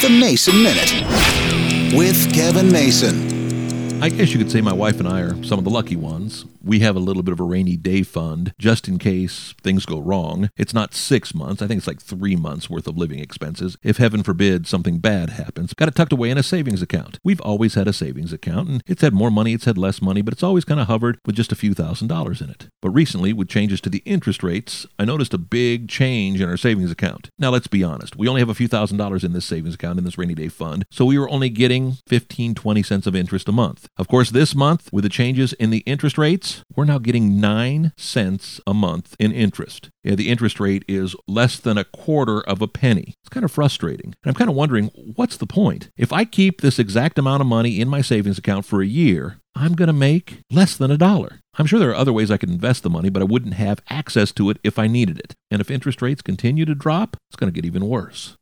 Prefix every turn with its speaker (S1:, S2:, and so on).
S1: The Mason Minute with Kevin Mason.
S2: I guess you could say my wife and I are some of the lucky ones. We have a little bit of a rainy day fund just in case things go wrong. It's not 6 months. I think it's like 3 months worth of living expenses. If heaven forbid something bad happens, got it tucked away in a savings account. We've always had a savings account, and it's had more money, it's had less money, but it's always kind of hovered with just a few $1,000s in it. But recently, with changes to the interest rates, I noticed a big change in our savings account. Now, let's be honest. We only have a few $1,000s in this savings account, in this rainy day fund, so we were only getting 15-20 cents of interest a month. Of course, this month, with the changes in the interest rates, we're now getting 9 cents a month in interest. Yeah, the interest rate is less than a quarter of a penny. It's kind of frustrating. And I'm kind of wondering, what's the point? If I keep this exact amount of money in my savings account for a year, I'm going to make less than $1. I'm sure there are other ways I could invest the money, but I wouldn't have access to it if I needed it. And if interest rates continue to drop, it's going to get even worse.